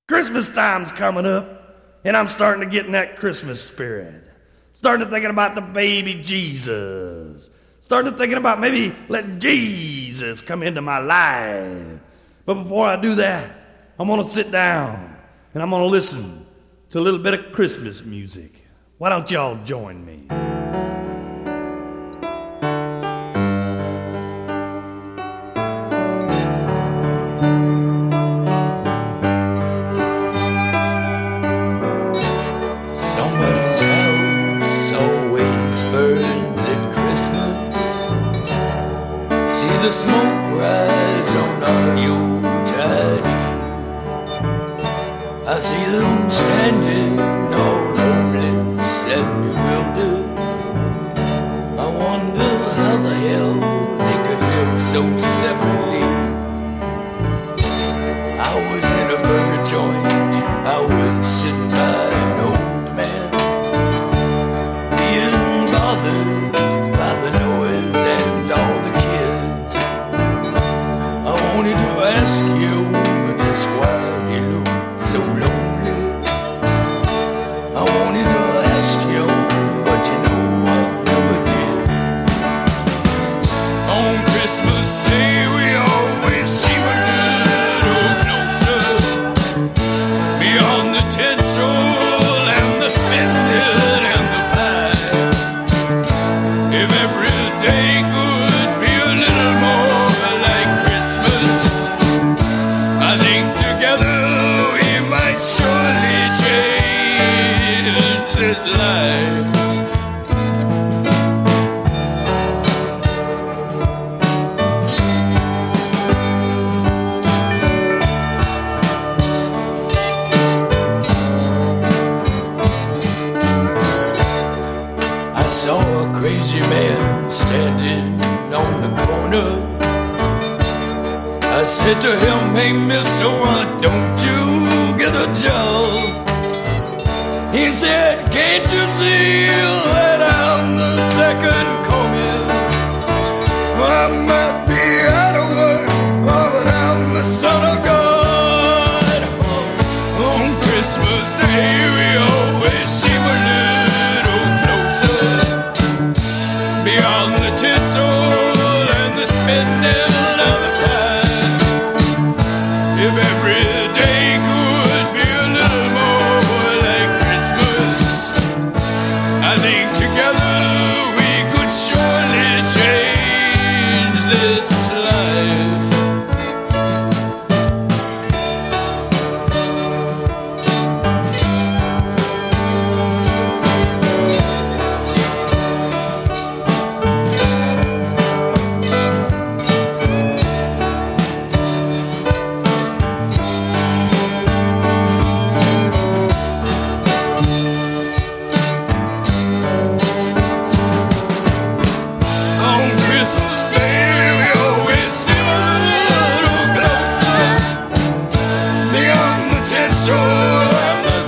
Christmas time's coming up, and I'm starting to get in that Christmas spirit. Starting to thinking about the baby Jesus. Starting to thinking about maybe letting Jesus come into my life. But before I do that, I'm going to sit down, and I'm going to listen to a little bit of Christmas music. Why don't y'all join me? Somebody's house always burns at Christmas. See the smoke rise on our Yuletide Eve. I see them standing all homeless and bewildered. I wonder how the hell they could live so separately. I was in a burger joint, I was sitting by an old man, being bothered by the noise and all the kids. I wanted to ask you just why he looked so lonely. I wanted to ask you, but you know I never did. On Christmas Day we always seem a little closer, beyond the tinsel and the spending and the pie. If every day could be a little more like Christmas, I think together we might surely change this life. I saw a crazy man standing on the corner. I said to him, "Hey mister, why don't you get a job?" He said, "Can't you see that I'm the second coming? I might be out of work, but I'm the son of God." On Christmas Day we always seem a little closer, beyond the tinsel and the spending of the pie. If every day could be a little more like Christmas, I think together we could surely change this life. On Christmas Day we always seem a little closer, beyond the tinsel and the